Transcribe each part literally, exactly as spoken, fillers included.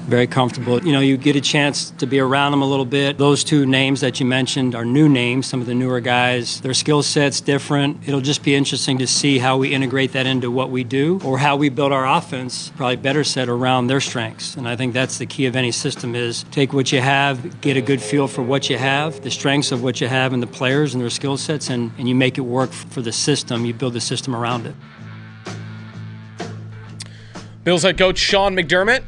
very comfortable. You know, you get a chance to be around them a little bit. Those two names that you mentioned are new names, some of the newer guys. Their skill set's different. It'll just be interesting to see how we integrate that into what we do or how we build our offense, probably better set around their strengths. And I think that's the key of any system is take what you have, get a good feel for what you have, the strengths of what you have in the players and their skill sets, and, and you make it work for the system. You build the system around it. Bills head coach Sean McDermott,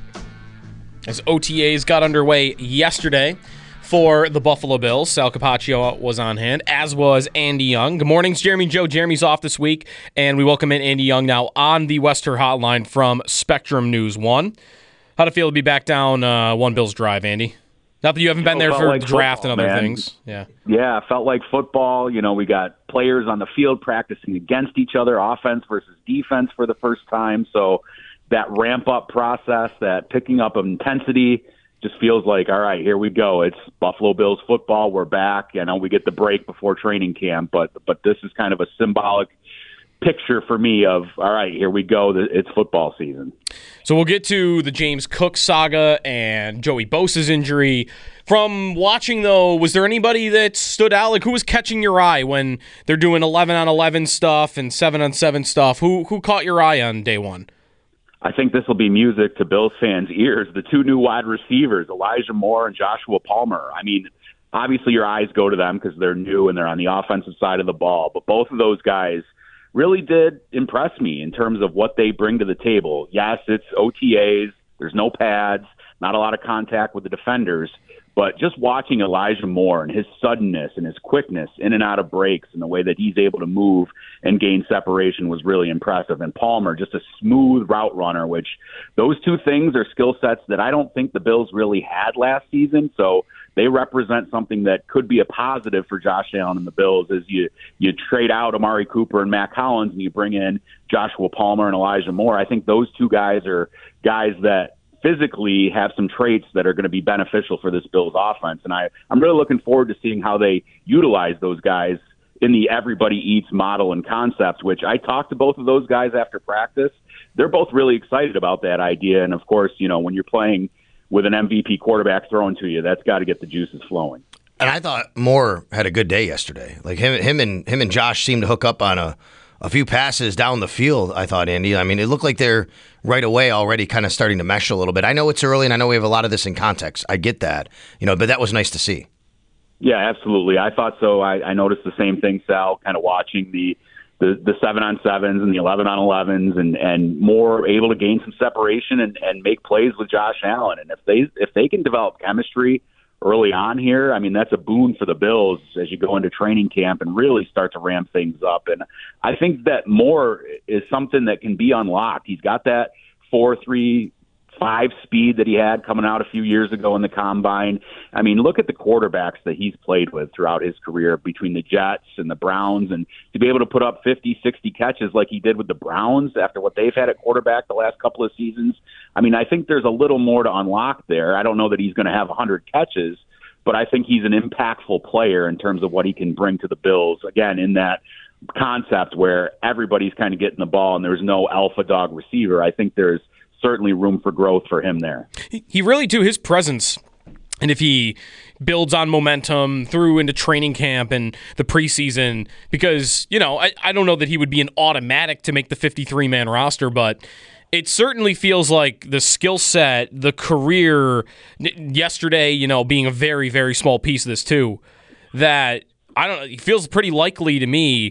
as O T As got underway yesterday for the Buffalo Bills. Sal Capaccio was on hand, as was Andy Young. Good morning, it's Jeremy Joe. Jeremy's off this week, and we welcome in Andy Young now on the Wester Hotline from Spectrum News one. How'd it feel to be back down uh, One Bills Drive, Andy? Not that you haven't been there for like the draft football, and other man. things. Yeah, yeah, it felt like football. You know, we got players on the field practicing against each other, offense versus defense for the first time. So that ramp-up process, that picking up of intensity, just feels like, all right, here we go. It's Buffalo Bills football. We're back. I know we get the break before training camp, but but this is kind of a symbolic picture for me of, all right, here we go. It's football season. So we'll get to the James Cook saga and Joey Bosa's injury. From watching, though, was there anybody that stood out? Like, who was catching your eye when they're doing eleven on eleven stuff and seven on seven stuff? Who who caught your eye on day one? I think this will be music to Bills fans' ears. The two new wide receivers, Elijah Moore and Joshua Palmer. I mean, obviously your eyes go to them because they're new and they're on the offensive side of the ball, but both of those guys really did impress me in terms of what they bring to the table. Yes, it's O T As. There's no pads, not a lot of contact with the defenders. But just watching Elijah Moore and his suddenness and his quickness in and out of breaks and the way that he's able to move and gain separation was really impressive. And Palmer, just a smooth route runner, which those two things are skill sets that I don't think the Bills really had last season. So they represent something that could be a positive for Josh Allen and the Bills as you, you trade out Amari Cooper and Mac Hollins and you bring in Joshua Palmer and Elijah Moore. I think those two guys are guys that physically have some traits that are going to be beneficial for this Bills offense. And I, I'm really looking forward to seeing how they utilize those guys in the everybody eats model and concept, which I talked to both of those guys after practice. They're both really excited about that idea. And of course, you know, when you're playing with an M V P quarterback thrown to you, that's got to get the juices flowing. And I thought Moore had a good day yesterday. Like him, him and him and Josh seemed to hook up on a, a few passes down the field, I thought, Andy. I mean, it looked like they're right away already kind of starting to mesh a little bit. I know it's early, and I know we have a lot of this in context. I get that, you know, but that was nice to see. Yeah, absolutely. I thought so. I, I noticed the same thing, Sal, kind of watching the the, the seven on sevens and the eleven on elevens, and and more able to gain some separation and, and make plays with Josh Allen. And if they if they can develop chemistry early on here, I mean, that's a boon for the Bills as you go into training camp and really start to ramp things up. And I think that Moore is something that can be unlocked. He's got that four three five speed that he had coming out a few years ago in the combine. I mean, look at the quarterbacks that he's played with throughout his career between the Jets and the Browns, and to be able to put up fifty, sixty catches like he did with the Browns after what they've had at quarterback the last couple of seasons. I mean, I think there's a little more to unlock there. I don't know that he's going to have one hundred catches, but I think he's an impactful player in terms of what he can bring to the Bills, again, in that concept where everybody's kind of getting the ball and there's no alpha dog receiver. I think there's certainly room for growth for him there. He really, too, his presence, and if he builds on momentum through into training camp and the preseason, because, you know, I, I don't know that he would be an automatic to make the fifty-three man roster, but it certainly feels like the skill set, the career, yesterday, you know, being a very, very small piece of this, too, that, I don't know, it feels pretty likely to me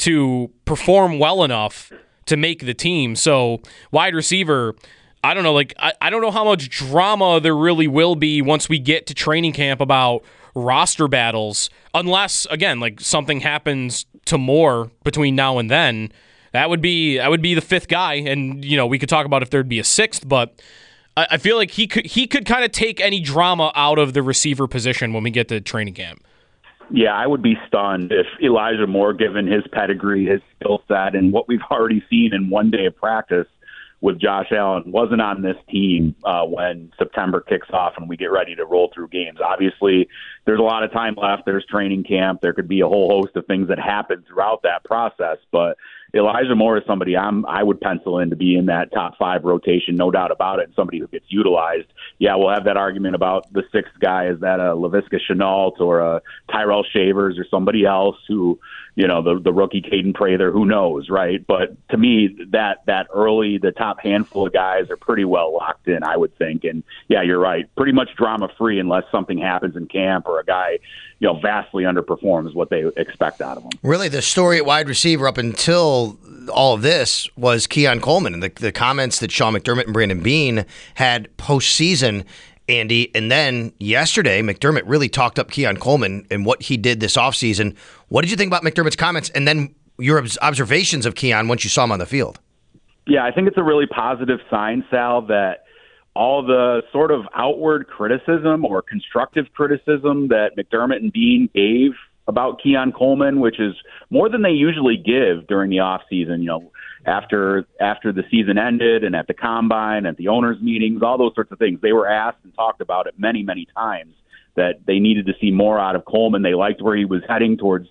to perform well enough to make the team. So wide receiver, I don't know, like I, I don't know how much drama there really will be once we get to training camp about roster battles, unless, again, like something happens to Moore between now and then. That would be that would be the fifth guy, and you know we could talk about if there'd be a sixth, but I, I feel like he could he could kind of take any drama out of the receiver position when we get to training camp. Yeah, I would be stunned if Elijah Moore, given his pedigree, his skill set, and what we've already seen in one day of practice with Josh Allen, wasn't on this team uh, when September kicks off and we get ready to roll through games. Obviously, there's a lot of time left. There's training camp. There could be a whole host of things that happen throughout that process. But Elijah Moore is somebody I'm I would pencil in to be in that top five rotation, no doubt about it. And somebody who gets utilized. Yeah, we'll have that argument about the sixth guy. Is that a Laviska Shenault or a Tyrell Shavers or somebody else who, you know, the the rookie Caden Prather, who knows, right? But to me, that that early, the top handful of guys are pretty well locked in, I would think. And yeah, you're right, pretty much drama free unless something happens in camp or a guy, you know, vastly underperforms what they expect out of him. Really, the story at wide receiver up until all of this was Keon Coleman and the, the comments that Sean McDermott and Brandon Beane had postseason, Andy. And then yesterday, McDermott really talked up Keon Coleman and what he did this offseason. What did you think about McDermott's comments and then your observations of Keon once you saw him on the field? Yeah, I think it's a really positive sign, Sal, that all the sort of outward criticism or constructive criticism that McDermott and Beane gave about Keon Coleman, which is more than they usually give during the offseason, you know, after after the season ended and at the combine, at the owners' meetings, all those sorts of things. They were asked and talked about it many, many times that they needed to see more out of Coleman. They liked where he was heading towards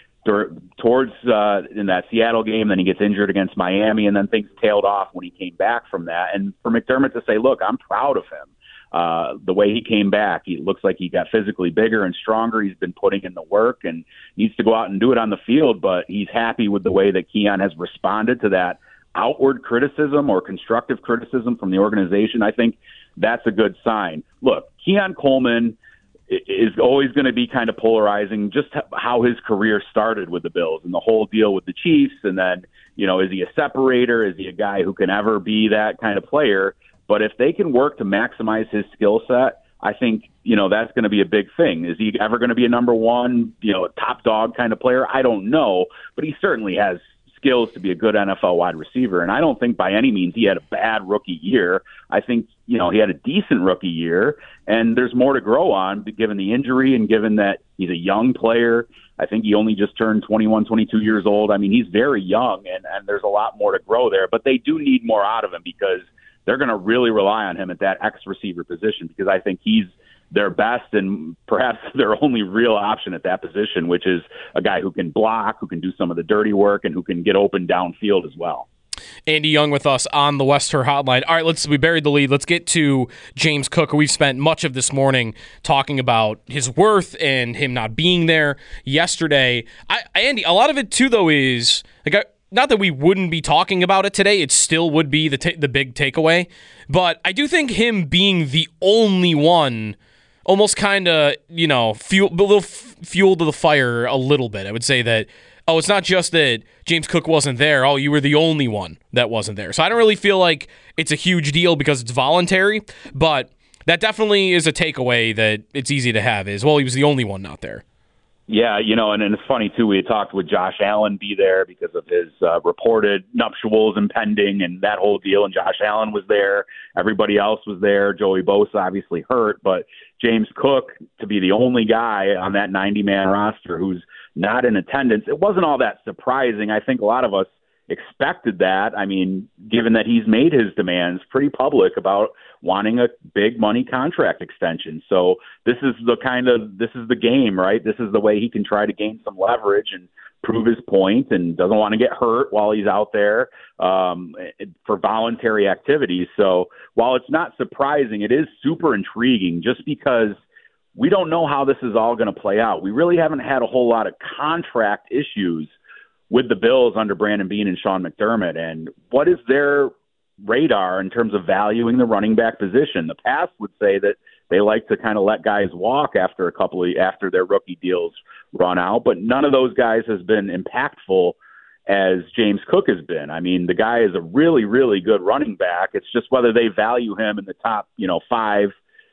towards uh, in that Seattle game. Then he gets injured against Miami, and then things tailed off when he came back from that. And for McDermott to say, look, I'm proud of him. Uh, the way he came back, he looks like he got physically bigger and stronger. He's been putting in the work and needs to go out and do it on the field, but he's happy with the way that Keon has responded to that outward criticism or constructive criticism from the organization. I think that's a good sign. Look, Keon Coleman is always going to be kind of polarizing, just how his career started with the Bills and the whole deal with the Chiefs. And then, you know, is he a separator? Is he a guy who can ever be that kind of player? But if they can work to maximize his skill set, I think, you know, that's going to be a big thing. Is he ever going to be a number one, you know, top dog kind of player? I don't know, but he certainly has skills to be a good N F L wide receiver. And I don't think by any means he had a bad rookie year. I think, you know, he had a decent rookie year, and there's more to grow on given the injury and given that he's a young player. I think he only just turned twenty-one, twenty-two years old. I mean, he's very young, and, and there's a lot more to grow there, but they do need more out of him because they're going to really rely on him at that X receiver position, because I think he's their best and perhaps their only real option at that position, which is a guy who can block, who can do some of the dirty work, and who can get open downfield as well. Andy Young with us on the West Her Hotline. All right, let's we buried the lead. Let's get to James Cook. We've spent much of this morning talking about his worth and him not being there yesterday. I, Andy, a lot of it too, though, is like I, not that we wouldn't be talking about it today. It still would be the ta- the big takeaway. But I do think him being the only one almost kind of, you know, fuel, a little fuel to the fire a little bit. I would say that, oh, it's not just that James Cook wasn't there. Oh, you were the only one that wasn't there. So I don't really feel like it's a huge deal because it's voluntary, but that definitely is a takeaway that it's easy to have is, well, he was the only one not there. Yeah, you know, and, and it's funny, too, we had talked with Josh Allen be there because of his uh, reported nuptials impending and that whole deal, and Josh Allen was there. Everybody else was there. Joey Bosa obviously hurt, but James Cook to be the only guy on that ninety-man roster who's not in attendance, it wasn't all that surprising. I think a lot of us expected that. I mean, given that he's made his demands pretty public about wanting a big money contract extension. So this is the kind of, this is the game, right? This is the way he can try to gain some leverage and prove his point, and doesn't want to get hurt while he's out there um, for voluntary activities. So while it's not surprising, it is super intriguing just because we don't know how this is all going to play out. We really haven't had a whole lot of contract issues with the Bills under Brandon Beane and Sean McDermott. And what is their radar in terms of valuing the running back position? The past would say that they like to kind of let guys walk after a couple of, after their rookie deals run out, but none of those guys has been impactful as James Cook has been. I mean, the guy is a really, really good running back. It's just whether they value him in the top, you know, five,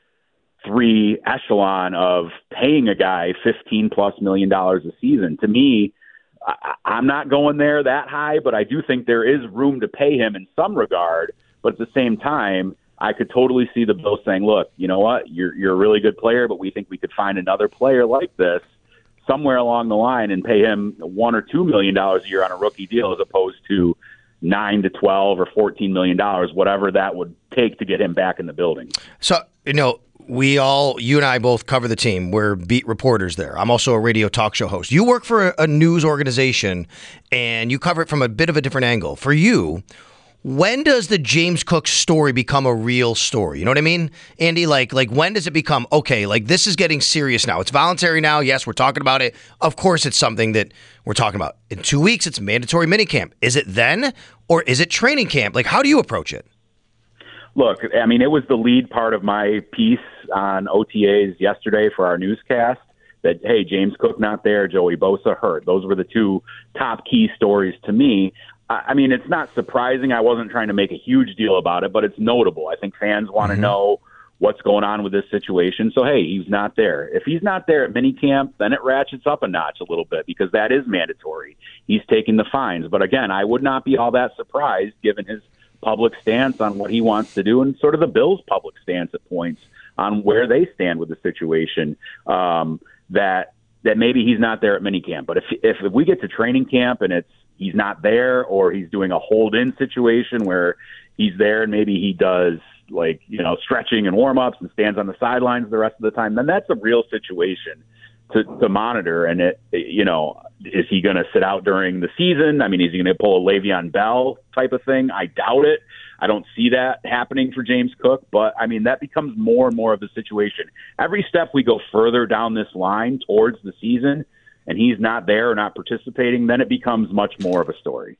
three echelon of paying a guy fifteen plus million dollars a season. To me, I, I'm not going there that high, but I do think there is room to pay him in some regard. But at the same time, I could totally see the Bills saying, look, you know what, you're you're a really good player, but we think we could find another player like this somewhere along the line and pay him one or two million dollars a year on a rookie deal as opposed to nine to twelve or fourteen million dollars, whatever that would take to get him back in the building. So, you know, we all, you and I both cover the team. We're beat reporters there. I'm also a radio talk show host. You work for a, a news organization, and you cover it from a bit of a different angle. For you, when does the James Cook story become a real story? You know what I mean, Andy? Like, like when does it become, okay, like this is getting serious now. It's voluntary now. Yes, we're talking about it. Of course, it's something that we're talking about. In two weeks, it's mandatory minicamp. Is it then, or is it training camp? Like, how do you approach it? Look, I mean, it was the lead part of my piece on O T As yesterday for our newscast that, hey, James Cook not there, Joey Bosa hurt. Those were the two top key stories to me. I mean, it's not surprising. I wasn't trying to make a huge deal about it, but it's notable. I think fans want to mm-hmm. know what's going on with this situation. So, hey, he's not there. If he's not there at minicamp, then it ratchets up a notch a little bit because that is mandatory. He's taking the fines. But again, I would not be all that surprised given his public stance on what he wants to do and sort of the Bills' public stance at points on where they stand with the situation, um, that that maybe he's not there at minicamp. But if, if if we get to training camp and it's he's not there, or he's doing a hold-in situation where he's there and maybe he does like, you know, stretching and warm-ups and stands on the sidelines the rest of the time, then that's a real situation to, to monitor. And, it, you know, is he going to sit out during the season? I mean, is he going to pull a Le'Veon Bell type of thing? I doubt it. I don't see that happening for James Cook. But, I mean, that becomes more and more of a situation. Every step we go further down this line towards the season, and he's not there or not participating, then it becomes much more of a story.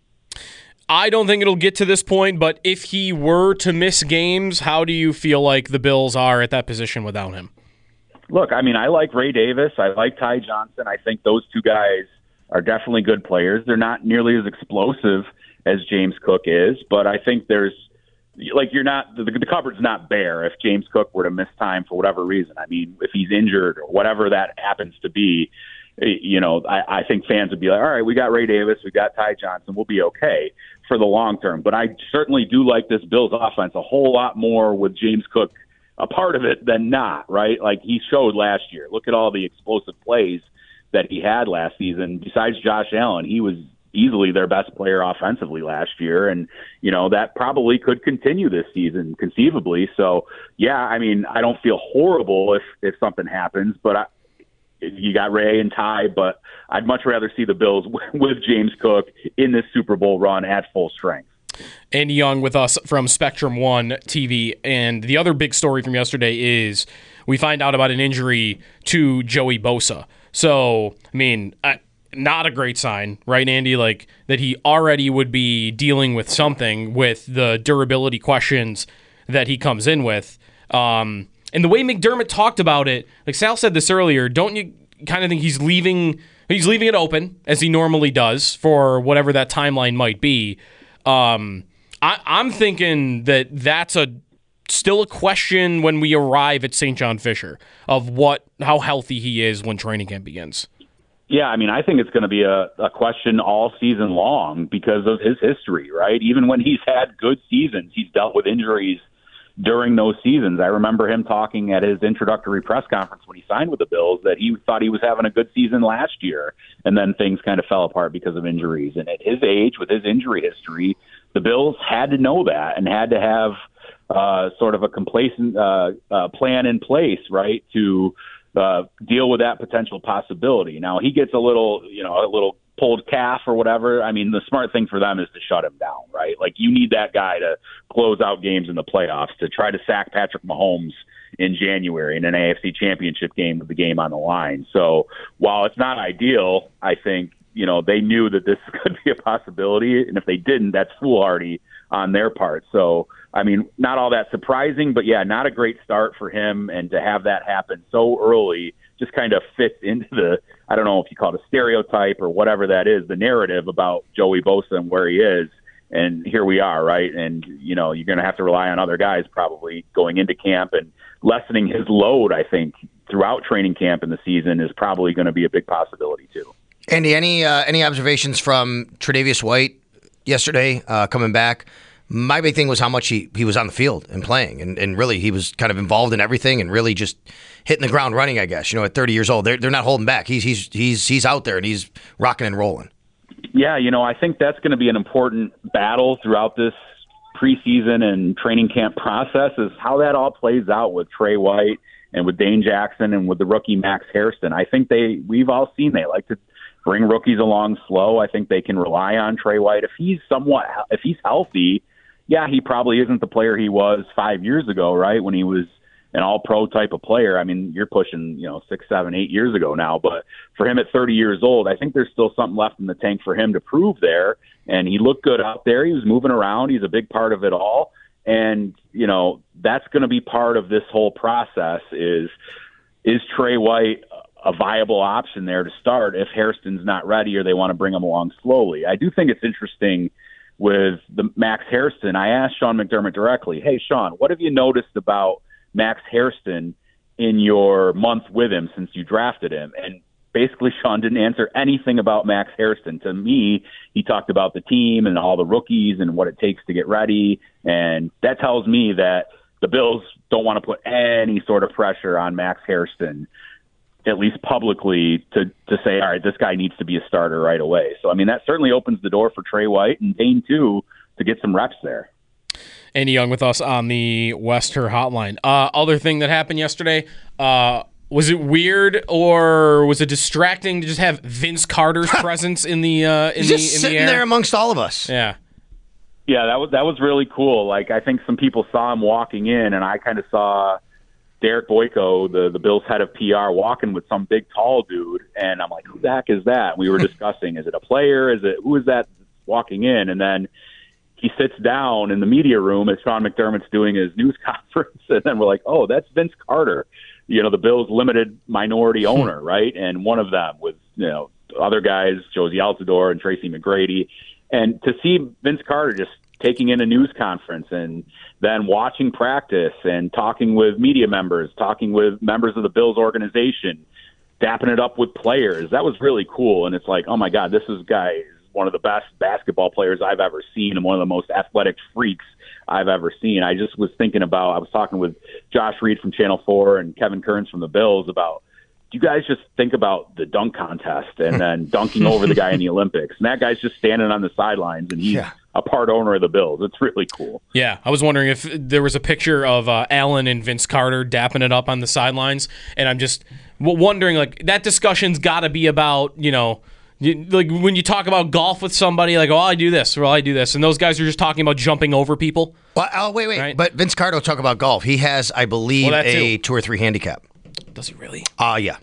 I don't think it'll get to this point, but if he were to miss games, how do you feel like the Bills are at that position without him? Look, I mean, I like Ray Davis. I like Ty Johnson. I think those two guys are definitely good players. They're not nearly as explosive as James Cook is, but I think there's, like, you're not, the, the cupboard's not bare if James Cook were to miss time for whatever reason. I mean, if he's injured or whatever that happens to be, you know, I, I think fans would be like, all right, we got Ray Davis, we got Ty Johnson, we'll be okay for the long term. But I certainly do like this Bills offense a whole lot more with James Cook a part of it than not, right? Like he showed last year. Look at all the explosive plays that he had last season. Besides Josh Allen, he was easily their best player offensively last year. And, you know, that probably could continue this season conceivably. So, yeah, I mean, I don't feel horrible if, if something happens, but I, you got Ray and Ty, but I'd much rather see the Bills with James Cook in this Super Bowl run at full strength. Andy Young with us from Spectrum One T V. And the other big story from yesterday is we find out about an injury to Joey Bosa. So, I mean, I, not a great sign, right, Andy? Like that he already would be dealing with something with the durability questions that he comes in with. Um, and the way McDermott talked about it, like Sal said this earlier, don't you kind of think he's leaving he's leaving it open, as he normally does, for whatever that timeline might be? Um, I, I'm thinking that that's a still a question when we arrive at Saint John Fisher of what how healthy he is when training camp begins. Yeah, I mean, I think it's going to be a, a question all season long because of his history, right? Even when he's had good seasons, he's dealt with injuries during those seasons. I remember him talking at his introductory press conference when he signed with the Bills that he thought he was having a good season last year, and then things kind of fell apart because of injuries. And at his age, with his injury history, the Bills had to know that and had to have uh, sort of a complacent uh, uh, plan in place, right, to uh, deal with that potential possibility. Now, he gets a little, you know, a little pulled calf or whatever. I mean, the smart thing for them is to shut him down, right? Like, you need that guy to close out games in the playoffs, to try to sack Patrick Mahomes in January in an A F C championship game with the game on the line. So while it's not ideal, I think, you know, they knew that this could be a possibility. And if they didn't, that's foolhardy on their part. So, I mean, not all that surprising, but yeah, not a great start for him. And to have that happen so early just kind of fits into the, I don't know if you call it a stereotype or whatever that is, the narrative about Joey Bosa and where he is. And here we are, right? And, you know, you're going to have to rely on other guys probably going into camp, and lessening his load, I think, throughout training camp in the season is probably going to be a big possibility too. Andy, any uh, any observations from Tre'Davious White yesterday uh, coming back? My big thing was how much he, he was on the field and playing, and, and really he was kind of involved in everything and really just hitting the ground running, I guess. You know, at thirty years old, they're they're not holding back. He's he's he's he's out there and he's rocking and rolling. Yeah, you know, I think that's going to be an important battle throughout this preseason and training camp process, is how that all plays out with Trey White and with Dane Jackson and with the rookie Max Hairston. I think they we've all seen they like to bring rookies along slow. I think they can rely on Trey White if he's somewhat if he's healthy. Yeah, he probably isn't the player he was five years ago, right? When he was an all-pro type of player. I mean, you're pushing, you know, six, seven, eight years ago now. But for him at thirty years old, I think there's still something left in the tank for him to prove there. And he looked good out there. He was moving around. He's a big part of it all. And, you know, that's going to be part of this whole process is, is Trey White a viable option there to start if Hairston's not ready or they want to bring him along slowly? I do think it's interesting with the Max Hairston. I asked Sean McDermott directly, hey, Sean, what have you noticed about Max Hairston in your month with him since you drafted him? And basically Sean didn't answer anything about Max Hairston. To me, he talked about the team and all the rookies and what it takes to get ready. And that tells me that the Bills don't want to put any sort of pressure on Max Hairston, at least publicly, to, to say, all right, this guy needs to be a starter right away. So, I mean, that certainly opens the door for Trey White and Dane, too, to get some reps there. Andy Young with us on the Wester Hotline. Uh, other thing that happened yesterday, uh, was it weird or was it distracting to just have Vince Carter's presence in the uh, in He's the just in sitting the air? there amongst all of us. Yeah, yeah, that was that was really cool. Like I think some people saw him walking in, and I kind of saw Derek Boyko, the the Bills head of P R, walking with some big tall dude, and I'm like, who the heck is that? We were discussing, is it a player? Is it who is that walking in? And then he sits down in the media room as Sean McDermott's doing his news conference, and then we're like, oh, that's Vince Carter, you know, the Bills' limited minority owner, right? And one of them with, you know, other guys, Josie Altidore and Tracy McGrady. And to see Vince Carter just taking in a news conference and then watching practice and talking with media members, talking with members of the Bills organization, dapping it up with players, that was really cool. And it's like, oh, my God, this is guy one of the best basketball players I've ever seen and one of the most athletic freaks I've ever seen. I just was thinking about, I was talking with Josh Reed from Channel four and Kevin Kearns from the Bills about, do you guys just think about the dunk contest and then dunking over the guy in the Olympics? And that guy's just standing on the sidelines and he's yeah. a part owner of the Bills. It's really cool. Yeah, I was wondering if there was a picture of uh, Allen and Vince Carter dapping it up on the sidelines, and I'm just wondering, like, that discussion's got to be about, you know, You, like when you talk about golf with somebody, like, oh, I do this, or I do this, and those guys are just talking about jumping over people. Well, oh, wait, wait. Right? But Vince Carter will talk about golf. He has, I believe, well, a two or three handicap. Does he really? Uh, yeah.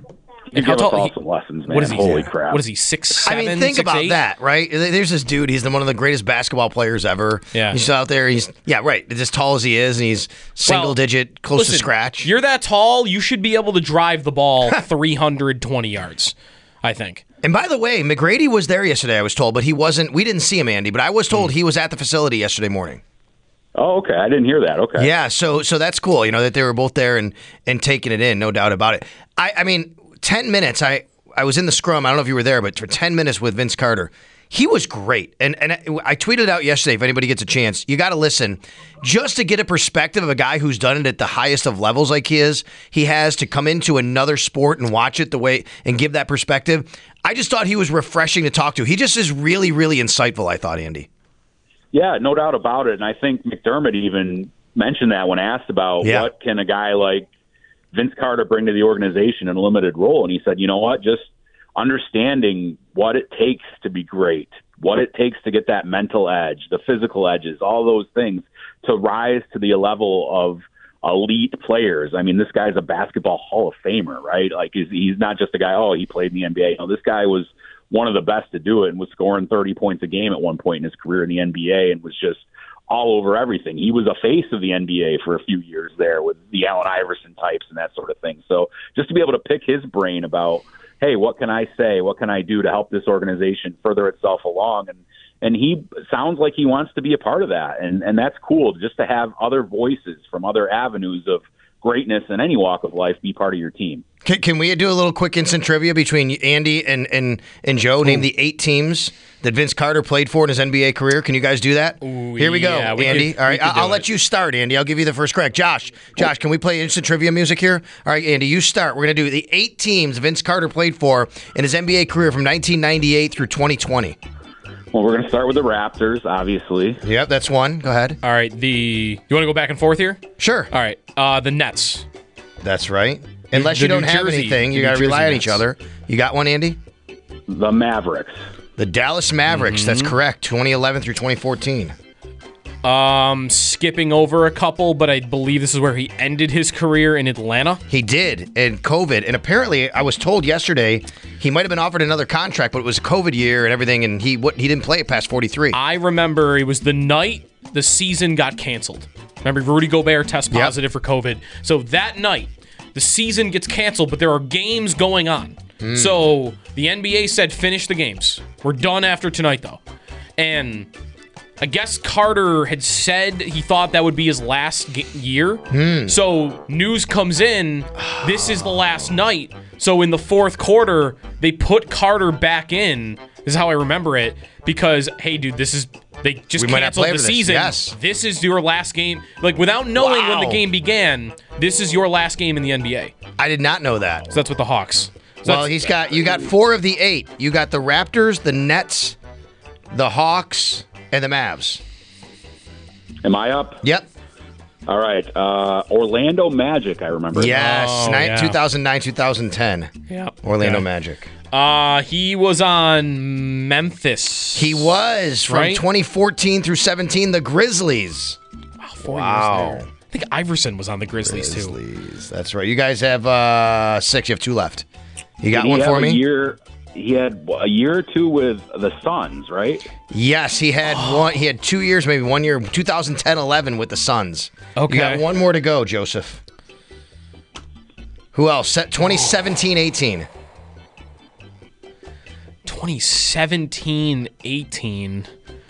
And how tall? Awesome lessons, man. What is he? Holy crap! What is he? Six, seven, I mean, think six, about eight? that, right? There's this dude. He's one of the greatest basketball players ever. Yeah. He's out there. He's yeah, right. As tall as he is, and he's single well, digit, close listen, to scratch. You're that tall. You should be able to drive the ball three hundred twenty yards. I think. And by the way, McGrady was there yesterday, I was told, but he wasn't. We didn't see him, Andy, but I was told mm. he was at the facility yesterday morning. Oh, okay. I didn't hear that. Okay. Yeah, so so that's cool, you know, that they were both there and, and taking it in, no doubt about it. I, I mean, ten minutes, I, I was in the scrum, I don't know if you were there, but for ten minutes with Vince Carter, he was great. And and I tweeted out yesterday, if anybody gets a chance, you got to listen just to get a perspective of a guy who's done it at the highest of levels like he is. He has to come into another sport and watch it the way and give that perspective. I just thought he was refreshing to talk to. He just is really, really insightful, I thought, Andy. Yeah, no doubt about it. And I think McDermott even mentioned that when asked about yeah. what can a guy like Vince Carter bring to the organization in a limited role. And he said, you know what, just understanding what it takes to be great, what it takes to get that mental edge, the physical edges, all those things to rise to the level of elite players. I mean, this guy's a basketball Hall of Famer, right? Like he's, he's not just a guy, oh, he played in the N B A. No, this guy was one of the best to do it and was scoring thirty points a game at one point in his career in the N B A and was just all over everything. He was a face of the N B A for a few years there with the Allen Iverson types and that sort of thing. So just to be able to pick his brain about, hey, what can I say? What can I do to help this organization further itself along? And and he sounds like he wants to be a part of that. And, and that's cool just to have other voices from other avenues of greatness in any walk of life be part of your team. Can, can we do a little quick instant trivia between Andy and, and, and Joe? Ooh. Name the eight teams that Vince Carter played for in his N B A career. Can you guys do that? Ooh, Here we go, yeah, we Andy. could, All right, I'll it. let you start, Andy. I'll give you the first correct. Josh, Josh, can we play instant trivia music here? All right, Andy, you start. We're going to do the eight teams Vince Carter played for in his N B A career from nineteen ninety-eight through twenty twenty. Well, we're going to start with the Raptors, obviously. Yep, that's one. Go ahead. All right, the you want to go back and forth here? Sure. All right, uh, the Nets. That's right. Unless The you don't New have Jersey- anything, you the New got to rely Jersey on each Nets. other. You got one, Andy? The Mavericks. The Dallas Mavericks. That's Mm-hmm. correct. twenty eleven through twenty fourteen. Um, skipping over a couple, but I believe this is where he ended his career in Atlanta. He did in COVID, and apparently, I was told yesterday he might have been offered another contract, but it was a COVID year and everything, and he what, he didn't play it past forty-three. I remember it was the night the season got canceled. Remember, Rudy Gobert test Yep. positive for COVID. So that night, the season gets canceled, but there are games going on. Hmm. So the N B A said, finish the games. We're done after tonight, though. And I guess Carter had said he thought that would be his last g- year. Hmm. So news comes in, this is the last night. So in the fourth quarter, they put Carter back in. This is how I remember it. Because, hey, dude, this is... They just We might not canceled play the for this. season. Yes. This is your last game. Like, without knowing when Wow. the game began, this is your last game in the N B A. I did not know that. So that's with the Hawks. So Well, that's- he's got you got four of the eight. You got the Raptors, the Nets, the Hawks, and the Mavs. Am I up? Yep. All right. Uh, Orlando Magic, I remember. Yes. Oh, Ni- yeah. two thousand nine, two thousand ten. Yeah. Orlando Okay. Magic. Uh, he was on Memphis. He was from Right? twenty fourteen through seventeen, the Grizzlies. Wow, four Wow. years there. I think Iverson was on the Grizzlies, too. Grizzlies. That's right. You guys have uh, six. You have two left. You got Did he one have for a me? Year, he had a year or two with the Suns, right? Yes, he had one. He had two years, maybe one year, twenty ten eleven with the Suns. Okay. You got one more to go, Joseph. Who else? Set twenty seventeen eighteen. twenty seventeen eighteen.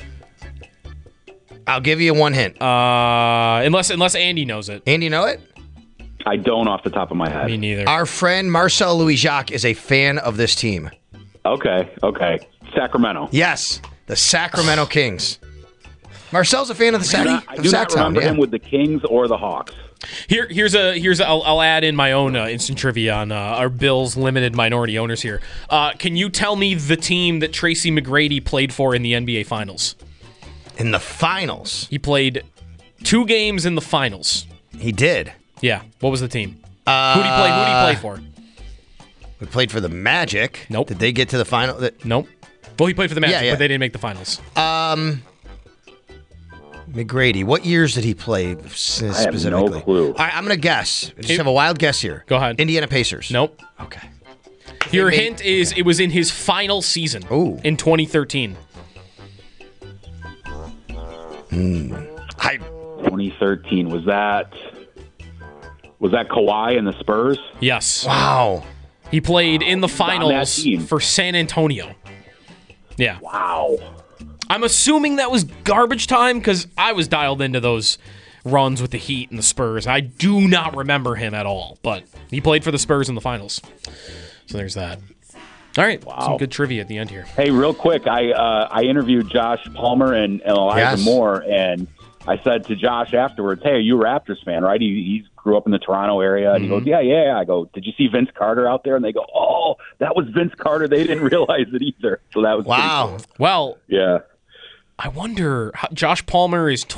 I'll give you one hint. Uh, unless unless Andy knows it. Andy, you know it? I don't off the top of my head. Me neither. Our friend Marcel Louis Jacques is a fan of this team. Okay, okay. Sacramento. Yes, the Sacramento Kings. Marcel's a fan of the Sac. I of do not Sac remember yeah. him with the Kings or the Hawks. Here, here's a here's a, I'll, I'll add in my own uh, instant trivia on uh, our Bills limited minority owners here. Uh, can you tell me the team that Tracy McGrady played for in the N B A Finals? In the finals. He played two games in the finals. He did. Yeah. What was the team? Uh, Who'd he play? Who'd he play for? We played for the Magic. Nope. Did they get to the final? That- Nope. Well, he played for the Magic, Yeah, yeah. but they didn't make the finals. Um, McGrady. What years did he play s- I have specifically? no clue. All right, I'm going to guess. Just It- have a wild guess here. Go ahead. Indiana Pacers. Nope. Okay. Your They made- hint is it was in his final season Ooh. in twenty thirteen. I, twenty thirteen. Was that was that Kawhi and the Spurs? Yes. wow. He played in the on that finals team. for San Antonio. Yeah. Wow. I'm assuming that was garbage time because I was dialed into those runs with the Heat and the Spurs. I do not remember him at all, but he played for the Spurs in the finals. So there's that. All right. Wow. Some good trivia at the end here. Hey, real quick, I uh, I interviewed Josh Palmer and, and Elijah Yes. Moore, and I said to Josh afterwards, "Hey, are you a Raptors fan, right?" He, he grew up in the Toronto area, and he goes, "Yeah, yeah." I go, "Did you see Vince Carter out there?" And they go, "Oh, that was Vince Carter." They didn't realize it either, so that was pretty Wow. cool. Well, Yeah. I wonder, how- Josh Palmer is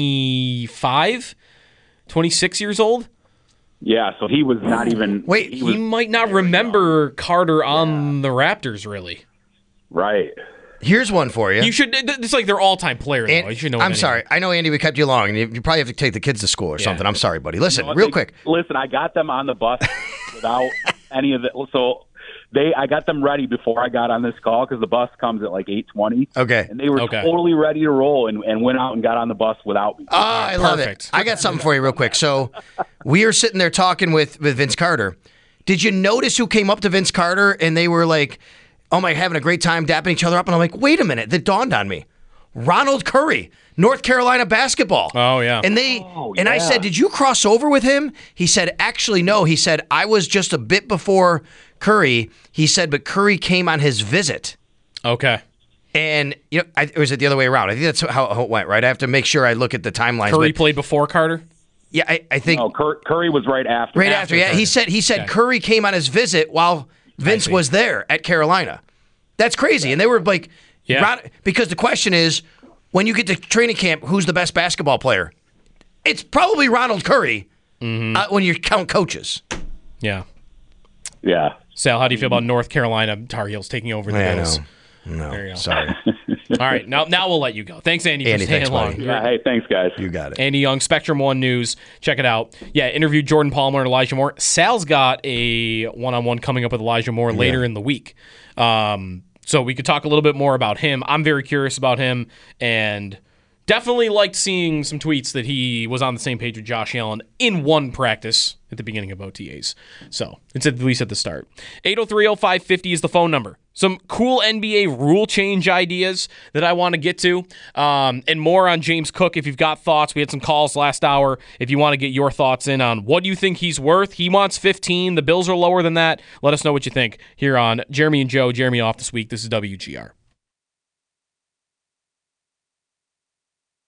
twenty-five, twenty-six years old? Yeah, so he was not even. Wait, he He was might not remember Carter on the Raptors, really. right. Here's one for you. You should. It's like their all-time player, though. And- You should know. I'm anything. sorry. I know, Andy, we kept you long, and you, you probably have to take the kids to school or Yeah. something. I'm sorry, buddy. Listen, Well, real they- quick. Listen, I got them on the bus without any of the. So they, I got them ready before I got on this call because the bus comes at like eight twenty. Okay. And they were Okay. totally ready to roll and, and went out and got on the bus without me. Oh, I love Perfect. it. I got something for you real quick. So we were sitting there talking with, with Vince Carter. Did you notice who came up to Vince Carter and they were like, oh my, having a great time dapping each other up? And I'm like, wait a minute. That dawned on me. Ronald Curry, North Carolina basketball. Oh, yeah. And they Oh, and I yeah. said, did you cross over with him? He said, actually, no. He said, I was just a bit before Curry. He said, but Curry came on his visit. Okay. And you know, I, or was it the other way around? I think that's how, how it went, right? I have to make sure I look at the timelines. Curry but- played before Carter? yeah, I, I think No, Cur- Curry was right after. right after after. Yeah, Curry. he said he said Okay. Curry came on his visit while Vince see. was there at Carolina. That's crazy. And they were like, Yeah. Ron- because the question is, when you get to training camp, who's the best basketball player? It's probably Ronald Curry. Mm-hmm. Uh, when you count coaches. Yeah. Yeah. Sal, how do you feel about North Carolina Tar Heels taking over the Yeah, Bills? No, There you go. sorry. All right, now now we'll let you go. Thanks, Andy, Andy, for staying thanks, long. buddy. Yeah. Hey, thanks, guys. You got it. Andy Young, Spectrum One News. Check it out. Yeah, interviewed Jordan Palmer and Elijah Moore. Sal's got a one-on-one coming up with Elijah Moore later Yeah. in the week. Um, so we could talk a little bit more about him. I'm very curious about him, and definitely liked seeing some tweets that he was on the same page with Josh Allen in one practice at the beginning of O T As. So it's at least at the start. eight oh three oh five fifty is the phone number. Some cool N B A rule change ideas that I want to get to, um, and more on James Cook. If you've got thoughts, we had some calls last hour. If you want to get your thoughts in on what you think he's worth, he wants fifteen. The Bills are lower than that. Let us know what you think here on Jeremy and Joe. Jeremy off this week. This is W G R.